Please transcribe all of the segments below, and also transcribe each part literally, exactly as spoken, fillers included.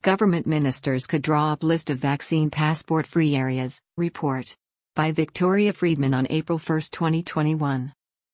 Government ministers could draw up list of vaccine passport-free areas, report. By Victoria Friedman on April first, twenty twenty-one.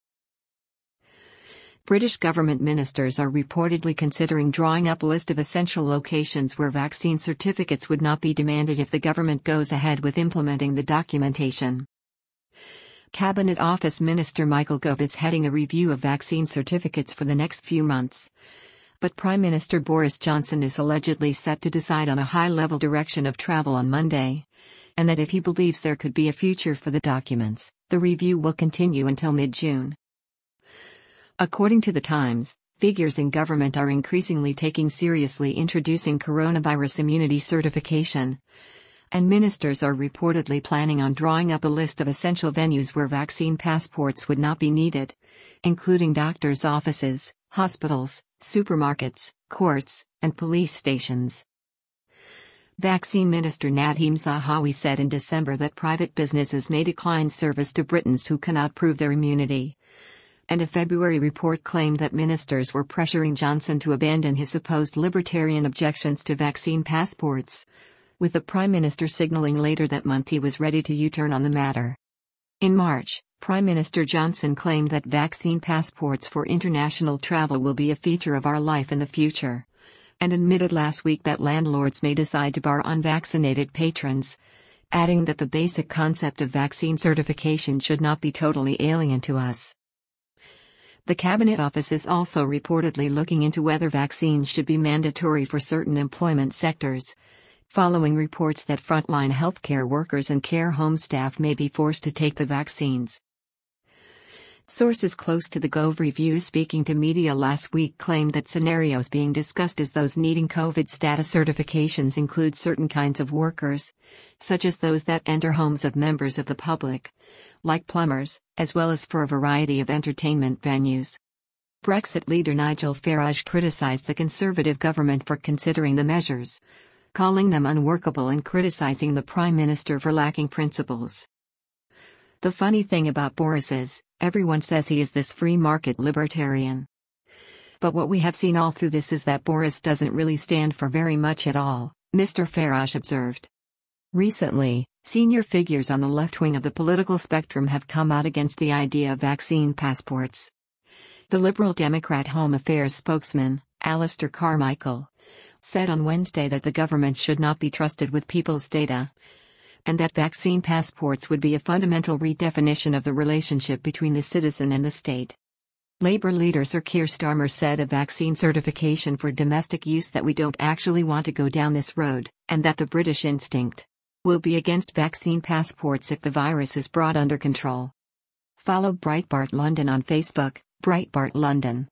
British government ministers are reportedly considering drawing up a list of essential locations where vaccine certificates would not be demanded if the government goes ahead with implementing the documentation. Cabinet Office Minister Michael Gove is heading a review of vaccine certificates for the next few months. But Prime Minister Boris Johnson is allegedly set to decide on a high-level direction of travel on Monday, and that if he believes there could be a future for the documents, the review will continue until mid-June. According to The Times, figures in government are increasingly taking seriously introducing coronavirus immunity certification, and ministers are reportedly planning on drawing up a list of essential venues where vaccine passports would not be needed, including doctors' offices, hospitals, supermarkets, courts, and police stations. Vaccine Minister Nadhim Zahawi said in December that private businesses may decline service to Britons who cannot prove their immunity. And a February report claimed that ministers were pressuring Johnson to abandon his supposed libertarian objections to vaccine passports, with the Prime Minister signaling later that month he was ready to U-turn on the matter. In March, Prime Minister Johnson claimed that vaccine passports for international travel will be a feature of our life in the future, and admitted last week that landlords may decide to bar unvaccinated patrons, adding that the basic concept of vaccine certification should not be totally alien to us. The Cabinet Office is also reportedly looking into whether vaccines should be mandatory for certain employment sectors, following reports that frontline healthcare workers and care home staff may be forced to take the vaccines. Sources close to the Gove review speaking to media last week claimed that scenarios being discussed as those needing COVID status certifications include certain kinds of workers, such as those that enter homes of members of the public, like plumbers, as well as for a variety of entertainment venues. Brexit leader Nigel Farage criticized the Conservative government for considering the measures, calling them unworkable and criticizing the Prime Minister for lacking principles. The funny thing about Boris is, everyone says he is this free market libertarian. But what we have seen all through this is that Boris doesn't really stand for very much at all, Mister Farage observed. Recently, senior figures on the left wing of the political spectrum have come out against the idea of vaccine passports. The Liberal Democrat Home Affairs spokesman, Alistair Carmichael, said on Wednesday that the government should not be trusted with people's data, and that vaccine passports would be a fundamental redefinition of the relationship between the citizen and the state. Labour leader Sir Keir Starmer said of vaccine certification for domestic use that we don't actually want to go down this road, and that the British instinct will be against vaccine passports if the virus is brought under control. Follow Breitbart London on Facebook, Breitbart London.